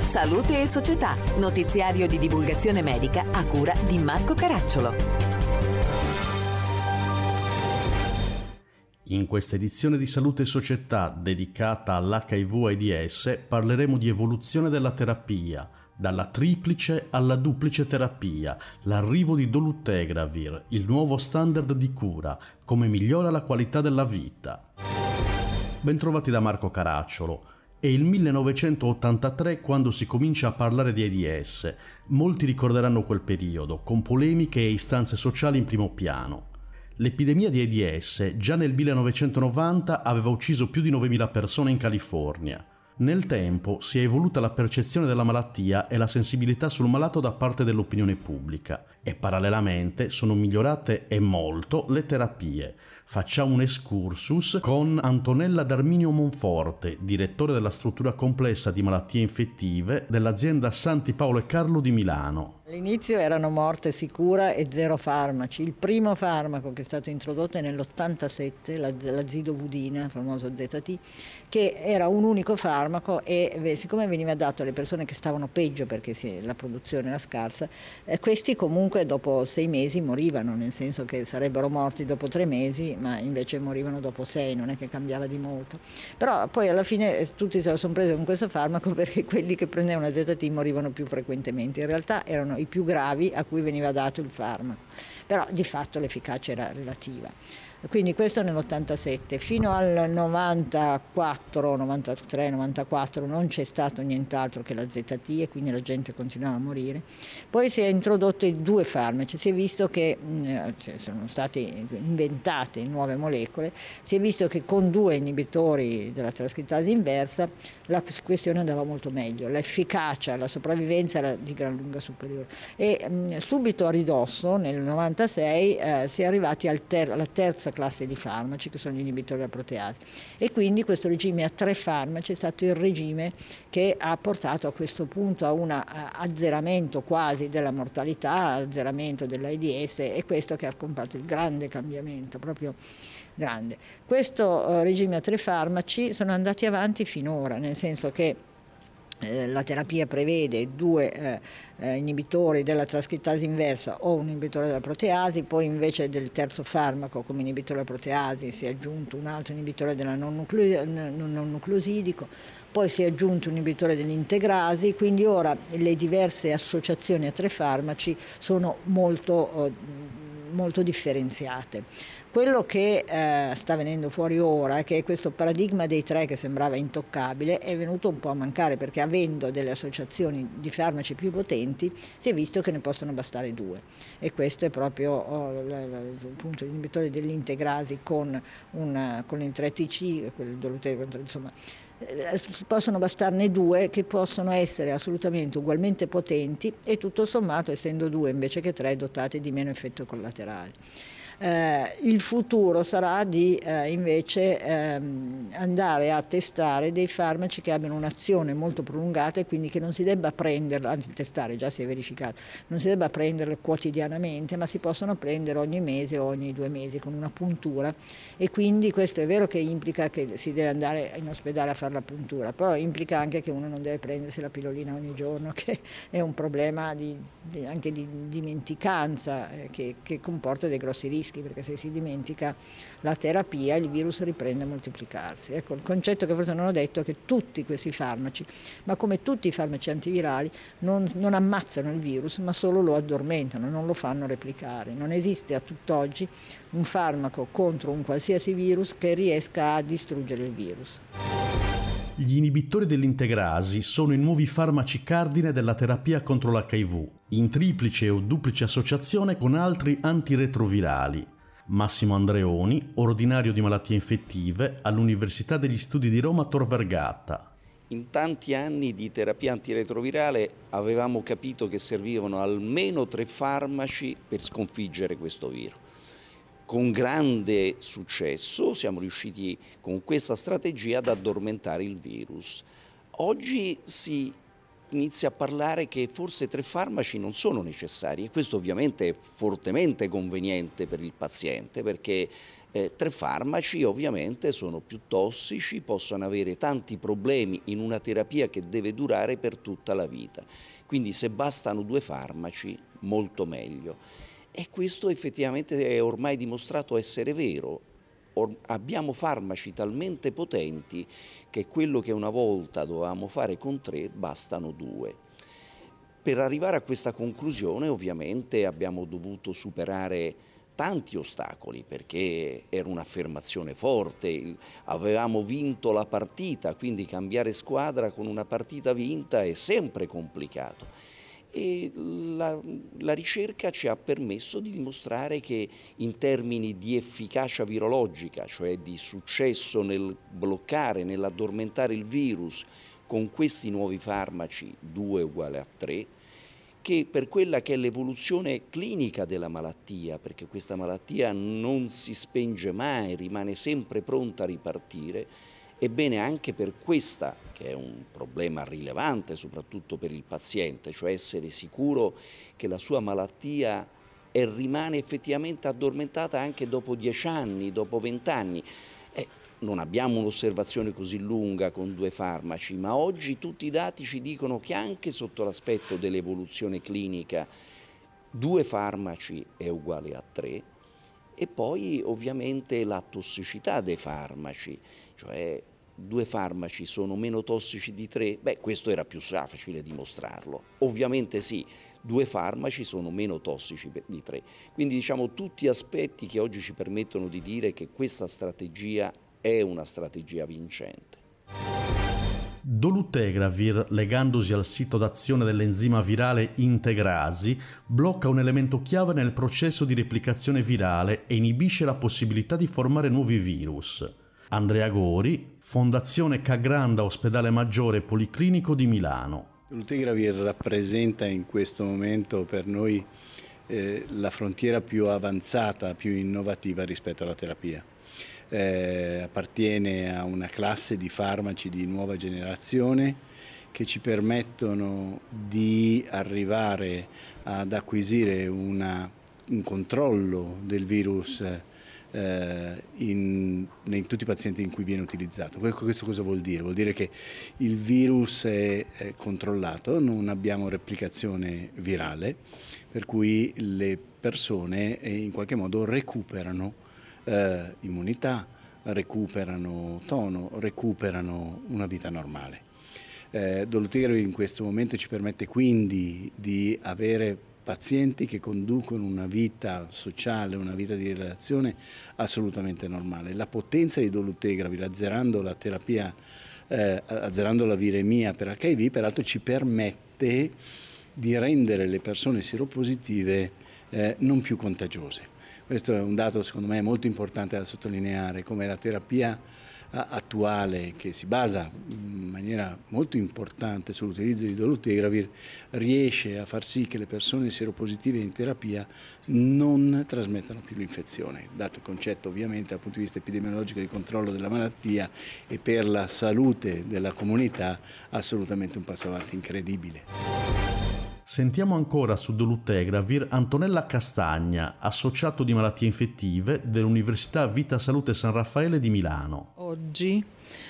Salute e Società, notiziario di divulgazione medica a cura di Marco Caracciolo. In questa edizione di Salute e Società dedicata all'HIV-AIDS parleremo di evoluzione della terapia, dalla triplice alla duplice terapia, l'arrivo di dolutegravir, il nuovo standard di cura, come migliora la qualità della vita. Bentrovati da Marco Caracciolo. È il 1983 quando si comincia a parlare di AIDS. Molti ricorderanno quel periodo, con polemiche e istanze sociali in primo piano. L'epidemia di AIDS già nel 1990 aveva ucciso più di 9.000 persone in California. Nel tempo si è evoluta la percezione della malattia e la sensibilità sul malato da parte dell'opinione pubblica e parallelamente sono migliorate e molto le terapie. Facciamo un excursus con Antonella D'Arminio Monforte, direttore della struttura complessa di malattie infettive dell'azienda Santi Paolo e Carlo di Milano. All'inizio erano morte sicura e 0 farmaci. Il primo farmaco che è stato introdotto è nell'87, la zidovudina, il famoso ZT, che era un unico farmaco e siccome veniva dato alle persone che stavano peggio perché la produzione era scarsa, questi comunque dopo 6 mesi morivano, nel senso che sarebbero morti dopo 3 mesi, ma invece morivano dopo 6, non è che cambiava di molto. Però poi alla fine tutti se la sono presa con questo farmaco perché quelli che prendevano ZT morivano più frequentemente. In realtà erano i più gravi a cui veniva dato il farmaco, però di fatto l'efficacia era relativa. Quindi questo nell'87, fino al 94, 93, 94 non c'è stato nient'altro che la ZT e quindi la gente continuava a morire. Poi si è introdotto i 2 farmaci, si è visto che sono state inventate nuove molecole, si è visto che con 2 inibitori della trascrittasi inversa la questione andava molto meglio, l'efficacia, la sopravvivenza era di gran lunga superiore. E subito a ridosso, nel 96, si è arrivati alla terza classe di farmaci che sono gli inibitori della proteasi e quindi questo regime a 3 farmaci è stato il regime che ha portato a questo punto a un azzeramento quasi della mortalità, azzeramento dell'AIDS e questo che ha comportato il grande cambiamento, proprio grande. Questo regime a 3 farmaci sono andati avanti finora, nel senso che la terapia prevede 2 inibitori della trascrittasi inversa o un inibitore della proteasi, poi invece del terzo farmaco come inibitore della proteasi si è aggiunto un altro inibitore della non nucleosidico, poi si è aggiunto un inibitore dell'integrasi, quindi ora le diverse associazioni a 3 farmaci sono molto differenziate. Quello che sta venendo fuori ora è che questo paradigma dei 3 che sembrava intoccabile è venuto un po' a mancare perché avendo delle associazioni di farmaci più potenti si è visto che ne possono bastare 2 e questo è proprio appunto l'inibitore dell'integrasi con il 3TC, quel dolutegravir, insomma. Possono bastarne 2 che possono essere assolutamente ugualmente potenti e tutto sommato essendo 2 invece che 3 dotati di meno effetto collaterale. Il futuro sarà di invece andare a testare dei farmaci che abbiano un'azione molto prolungata e quindi che non si debba prenderla, anzi testare già si è verificato, non si debba prenderle quotidianamente ma si possono prendere ogni mese o ogni 2 mesi con una puntura e quindi questo è vero che implica che si deve andare in ospedale a fare la puntura, però implica anche che uno non deve prendersi la pillolina ogni giorno che è un problema anche di dimenticanza che comporta dei grossi rischi perché se si dimentica la terapia il virus riprende a moltiplicarsi. Ecco, il concetto che forse non ho detto è che tutti questi farmaci, ma come tutti i farmaci antivirali, non ammazzano il virus ma solo lo addormentano, non lo fanno replicare. Non esiste a tutt'oggi un farmaco contro un qualsiasi virus che riesca a distruggere il virus. Gli inibitori dell'integrasi sono i nuovi farmaci cardine della terapia contro l'HIV, in triplice o duplice associazione con altri antiretrovirali. Massimo Andreoni, ordinario di malattie infettive all'Università degli Studi di Roma Tor Vergata. In tanti anni di terapia antiretrovirale avevamo capito che servivano almeno 3 farmaci per sconfiggere questo virus. Con grande successo siamo riusciti con questa strategia ad addormentare il virus. Oggi si inizia a parlare che forse 3 farmaci non sono necessari, e questo ovviamente è fortemente conveniente per il paziente, perché 3 farmaci ovviamente sono più tossici, possono avere tanti problemi in una terapia che deve durare per tutta la vita. Quindi se bastano 2 farmaci, molto meglio. E questo effettivamente è ormai dimostrato essere vero. Abbiamo farmaci talmente potenti che quello che una volta dovevamo fare con 3 bastano 2. Per arrivare a questa conclusione ovviamente abbiamo dovuto superare tanti ostacoli, perché era un'affermazione forte, avevamo vinto la partita, quindi cambiare squadra con una partita vinta è sempre complicato. E la ricerca ci ha permesso di dimostrare che in termini di efficacia virologica, cioè di successo nel bloccare, nell'addormentare il virus, con questi nuovi farmaci 2 uguale a 3, che per quella che è l'evoluzione clinica della malattia, perché questa malattia non si spenge mai, rimane sempre pronta a ripartire, ebbene anche per questa, che è un problema rilevante soprattutto per il paziente, cioè essere sicuro che la sua malattia rimane effettivamente addormentata anche dopo 10 anni, dopo 20 anni. Non abbiamo un'osservazione così lunga con 2 farmaci, ma oggi tutti i dati ci dicono che anche sotto l'aspetto dell'evoluzione clinica 2 farmaci è uguale a 3, e poi ovviamente la tossicità dei farmaci, cioè 2 farmaci sono meno tossici di 3, questo era più facile dimostrarlo. Ovviamente sì, 2 farmaci sono meno tossici di 3. Quindi diciamo tutti aspetti che oggi ci permettono di dire che questa strategia è una strategia vincente. Dolutegravir, legandosi al sito d'azione dell'enzima virale integrasi, blocca un elemento chiave nel processo di replicazione virale e inibisce la possibilità di formare nuovi virus. Andrea Gori, Fondazione Ca' Granda Ospedale Maggiore Policlinico di Milano. Dolutegravir rappresenta in questo momento per noi la frontiera più avanzata, più innovativa rispetto alla terapia. Appartiene a una classe di farmaci di nuova generazione che ci permettono di arrivare ad acquisire un controllo del virus in tutti i pazienti in cui viene utilizzato. Questo cosa vuol dire? Vuol dire che il virus è controllato, non abbiamo replicazione virale, per cui le persone in qualche modo recuperano immunità, recuperano tono, recuperano una vita normale. Dolutegravir in questo momento ci permette quindi di avere pazienti che conducono una vita sociale, una vita di relazione assolutamente normale. La potenza di dolutegravir, azzerando la terapia, azzerando la viremia per HIV, peraltro ci permette di rendere le persone sieropositive non più contagiose. Questo è un dato secondo me molto importante da sottolineare, come la terapia attuale, che si basa in maniera molto importante sull'utilizzo di dolutegravir, riesce a far sì che le persone sieropositive in terapia non trasmettano più l'infezione, dato il concetto ovviamente dal punto di vista epidemiologico di controllo della malattia e per la salute della comunità assolutamente un passo avanti incredibile. Sentiamo ancora su dolutegravir Antonella Castagna, associato di malattie infettive dell'Università Vita Salute San Raffaele di Milano. Oggi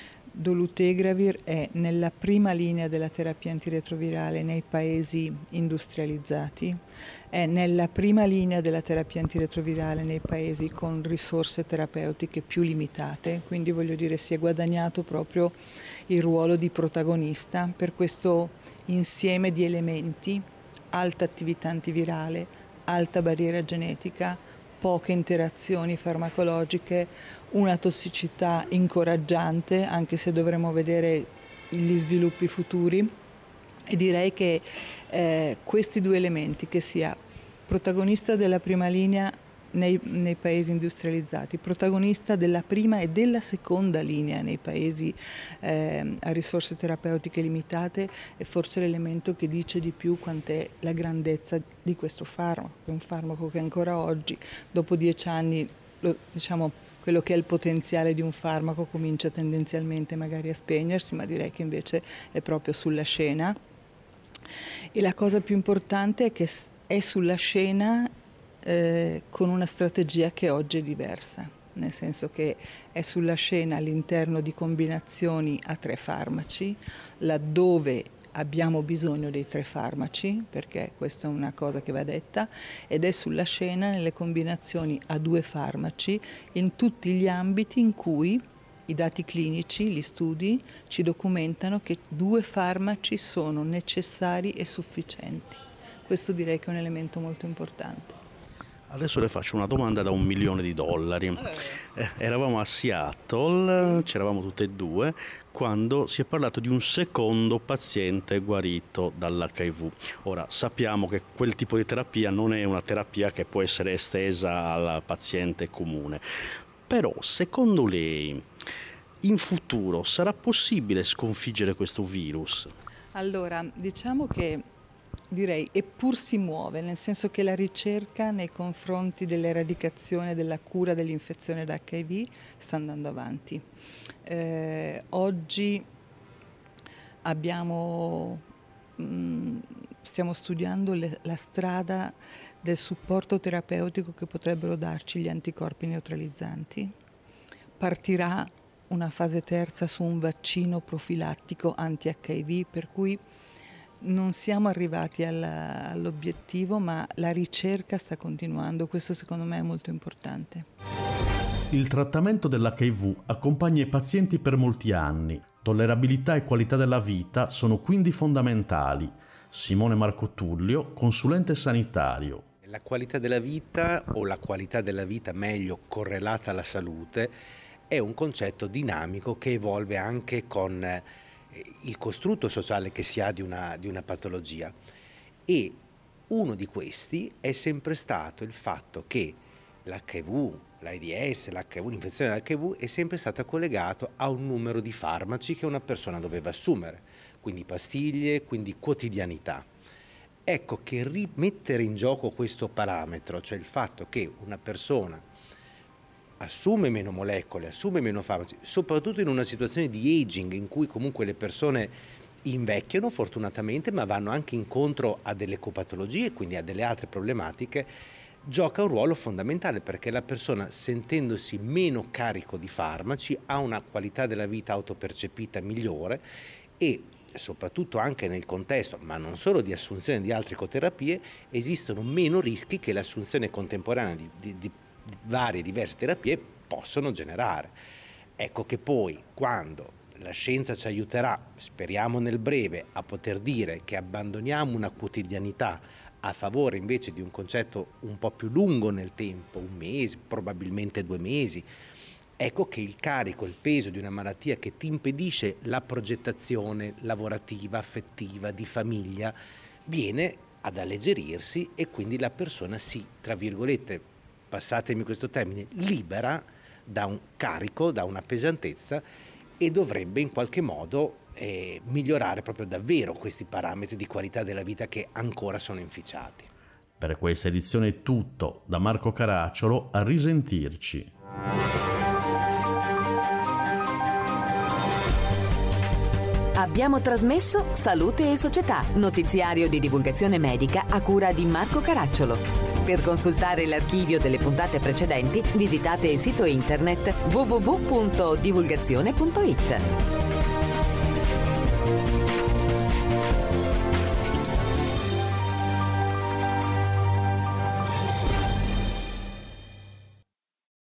dolutegravir è nella prima linea della terapia antiretrovirale nei paesi industrializzati, è nella prima linea della terapia antiretrovirale nei paesi con risorse terapeutiche più limitate, quindi voglio dire si è guadagnato proprio il ruolo di protagonista per questo insieme di elementi: alta attività antivirale, alta barriera genetica, poche interazioni farmacologiche, una tossicità incoraggiante, anche se dovremo vedere gli sviluppi futuri. E direi che questi 2 elementi, che sia protagonista della prima linea nei paesi industrializzati, protagonista della prima e della seconda linea nei paesi a risorse terapeutiche limitate, è forse l'elemento che dice di più quant'è la grandezza di questo farmaco. È un farmaco che ancora oggi, dopo 10 anni, quello che è il potenziale di un farmaco comincia tendenzialmente magari a spegnersi, ma direi che invece è proprio sulla scena. E la cosa più importante è che è sulla scena con una strategia che oggi è diversa, nel senso che è sulla scena all'interno di combinazioni a 3 farmaci, laddove abbiamo bisogno dei 3 farmaci, perché questa è una cosa che va detta, ed è sulla scena nelle combinazioni a 2 farmaci in tutti gli ambiti in cui i dati clinici, gli studi, ci documentano che 2 farmaci sono necessari e sufficienti. Questo direi che è un elemento molto importante. Adesso le faccio una domanda da $1 milione. Eravamo a Seattle, c'eravamo tutte e due, quando si è parlato di un secondo paziente guarito dall'HIV. Ora, sappiamo che quel tipo di terapia non è una terapia che può essere estesa al paziente comune. Però, secondo lei, in futuro sarà possibile sconfiggere questo virus? Allora, diciamo che direi eppur si muove, nel senso che la ricerca nei confronti dell'eradicazione, della cura dell'infezione da HIV sta andando avanti. Oggi stiamo studiando la strada del supporto terapeutico che potrebbero darci gli anticorpi neutralizzanti. Partirà una fase terza su un vaccino profilattico anti-HIV, per cui non siamo arrivati all'obiettivo, ma la ricerca sta continuando. Questo secondo me è molto importante. Il trattamento dell'HIV accompagna i pazienti per molti anni. Tollerabilità e qualità della vita sono quindi fondamentali. Simone Marco Tullio, consulente sanitario. La qualità della vita, o la qualità della vita meglio correlata alla salute, è un concetto dinamico che evolve anche con il costrutto sociale che si ha di una patologia, e uno di questi è sempre stato il fatto che l'HIV, l'AIDS, l'infezione dell'HIV è sempre stata collegato a un numero di farmaci che una persona doveva assumere, quindi pastiglie, quindi quotidianità. Ecco che rimettere in gioco questo parametro, cioè il fatto che una persona assume meno molecole, assume meno farmaci, soprattutto in una situazione di aging in cui comunque le persone invecchiano fortunatamente, ma vanno anche incontro a delle copatologie, quindi a delle altre problematiche, gioca un ruolo fondamentale, perché la persona, sentendosi meno carico di farmaci, ha una qualità della vita autopercepita migliore, e soprattutto anche nel contesto, ma non solo di assunzione di altre ecoterapie, esistono meno rischi che l'assunzione contemporanea di varie diverse terapie possono generare. Ecco che poi, quando la scienza ci aiuterà, speriamo nel breve, a poter dire che abbandoniamo una quotidianità a favore invece di un concetto un po' più lungo nel tempo, 1 mese, probabilmente 2 mesi, ecco che il carico, il peso di una malattia che ti impedisce la progettazione lavorativa, affettiva, di famiglia, viene ad alleggerirsi, e quindi la persona si, tra virgolette, passatemi questo termine, libera da un carico, da una pesantezza, e dovrebbe in qualche modo migliorare proprio davvero questi parametri di qualità della vita che ancora sono inficiati. Per questa edizione è tutto. Da Marco Caracciolo, a risentirci. Abbiamo trasmesso Salute e Società, notiziario di divulgazione medica a cura di Marco Caracciolo. Per consultare l'archivio delle puntate precedenti, visitate il sito internet www.divulgazione.it.